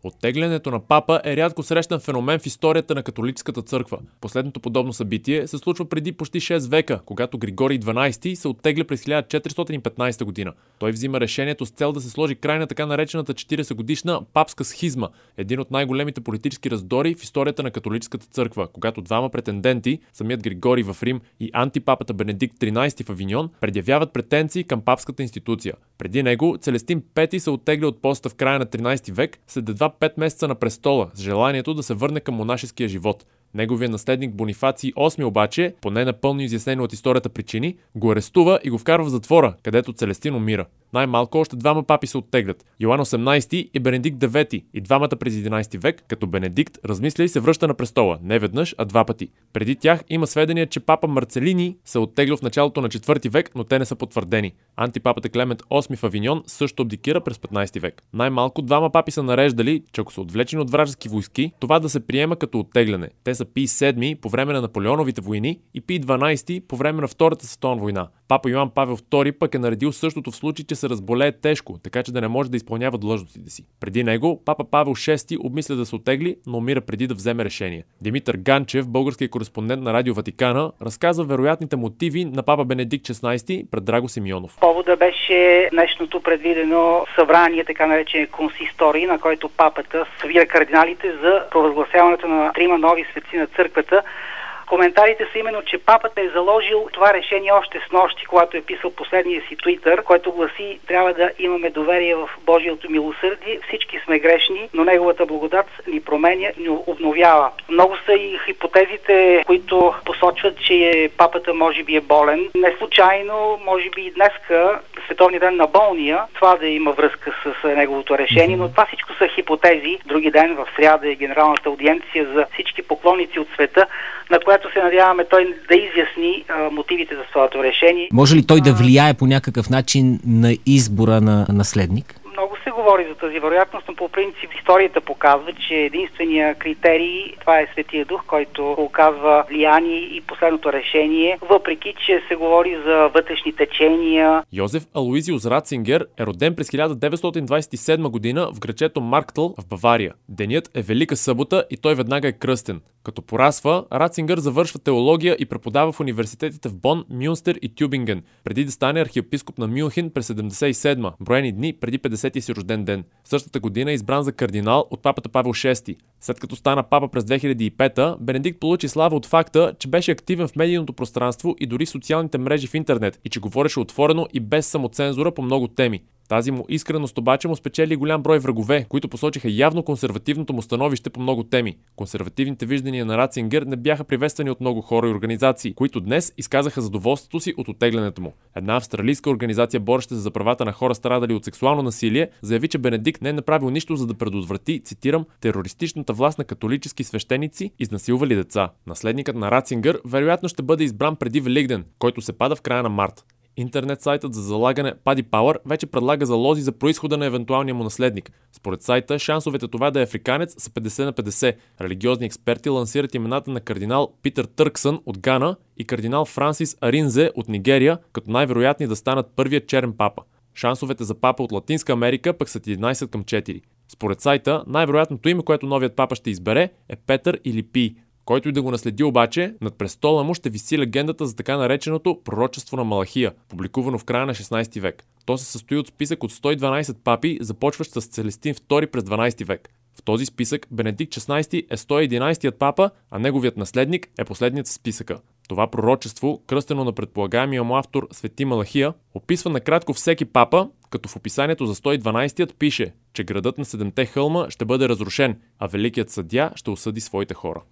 Оттеглянето на папа е рядко срещан феномен в историята на католическата църква. Последното подобно събитие се случва преди почти 6 века, когато Григорий XII се оттегля през 1415 година. Той взима решението с цел да се сложи край на така наречената 40-годишна папска схизма, един от най-големите политически раздори в историята на католическата църква, когато двама претенденти, самият Григорий в Рим и антипапата Бенедикт XIII в Авиньон, предявяват претенции към папската институция. Преди него Целестин V се оттегля от поста в края на 13 век след едва 5 месеца на престола с желанието да се върне към монашеския живот. Неговият наследник Бонифаций VIII обаче, по не напълно изяснени от историята причини, го арестува и го вкарва в затвора, където Целестин умира. Най-малко още двама папи се оттеглят – Йоан VIII и Бенедикт IX, и двамата през 11 век, като Бенедикт размисля и се връща на престола, не веднъж, а 2 пъти. Преди тях има сведения, че папа Марцелини се оттегля в началото на 4 век, но те не са потвърдени. Антипапата Клемент VIII в Авиньон също абдикира през 15 век. Най-малко двама папи са нареждали, че ако са отвлечени от вражески войски, това да се приема като оттегляне. Те са Пий VII по време на Наполеоновите войни и Пий XII по време на Втората световна война. Папа Йоан Павел II пък е наредил същото в случай, че се разболее тежко, така че да не може да изпълнява длъжностите си. Преди него папа Павел VI обмисля да се оттегли, но умира преди да вземе решение. Димитър Ганчев, българският кореспондент на Радио Ватикана, разказва вероятните мотиви на папа Бенедикт XVI пред Драго Симеонов. Повода беше днешното предвидено събрание, така наречен консисторий, на който папата събира кардиналите за провъзгласяването на 3 нови светци на църквата. Коментарите са именно, че папата е заложил това решение още с нощи, когато е писал последния си твитър, който гласи: трябва да имаме доверие в Божието милосърдие, всички сме грешни, но неговата благодат ни променя, ни обновява. Много са и хипотезите, които посочват, че папата може би е болен. Не случайно, може би и днеска, Световния ден на болния, това да има връзка с неговото решение, но това всичко са хипотези. Други ден в сряда е генералната аудиенция за всички поклонници от света, на която се надяваме той да изясни мотивите за своето решение. Може ли той да влияе по някакъв начин на избора на наследник? Много се говори за тази вероятност, но по принцип историята показва, че единствения критерий това е Светия Дух, който оказва влияние и последното решение, въпреки че се говори за вътрешни течения. Йозеф Алоизиус Рацингер е роден през 1927 година в грачето Марктъл в Бавария. Денят е Велика събота и той веднага е кръстен. Като порасва, Рацингер завършва теология и преподава в университетите в Бон, Мюнстер и Тюбинген, преди да стане архиепископ на Мюнхен през 77-ма, броени дни преди 50-ти си рожден ден. В същата година е избран за кардинал от папата Павел VI. След като стана папа през 2005-та, Бенедикт получи слава от факта, че беше активен в медийното пространство и дори в социалните мрежи в интернет и че говореше отворено и без самоцензура по много теми. Тази му искреност обаче му спечели голям брой врагове, които посочиха явно консервативното му становище по много теми. Консервативните виждания на Рацингер не бяха приветствани от много хора и организации, които днес изказаха задоволството си от оттеглянето му. Една австралийска организация, бореща се за правата на хора, страдали от сексуално насилие, заяви, че Бенедикт не е направил нищо, за да предотврати, цитирам, терористичната власт на католически свещеници, изнасилвали деца. Наследникът на Рацингер вероятно ще бъде избран преди Великден, който се пада в края на март. Интернет сайтът за залагане Paddy Power вече предлага залози за произхода на евентуалния му наследник. Според сайта, шансовете това да е африканец са 50 на 50. Религиозни експерти лансират имената на кардинал Питър Търксън от Гана и кардинал Франсис Аринзе от Нигерия, като най-вероятни да станат първият черен папа. Шансовете за папа от Латинска Америка пък са 11 към 4. Според сайта, най-вероятното име, което новият папа ще избере, е Петър или Пий. Който и да го наследи обаче, над престола му ще виси легендата за така нареченото пророчество на Малахия, публикувано в края на 16 век. То се състои от списък от 112 папи, започващ с Целестин II през 12 век. В този списък Бенедикт XVI е 111-тият папа, а неговият наследник е последният в списъка. Това пророчество, кръстено на предполагаемия му автор Свети Малахия, описва накратко всеки папа, като в описанието за 112-тият пише, че градът на 7-те хълма ще бъде разрушен, а великият съдия ще осъди своите хора.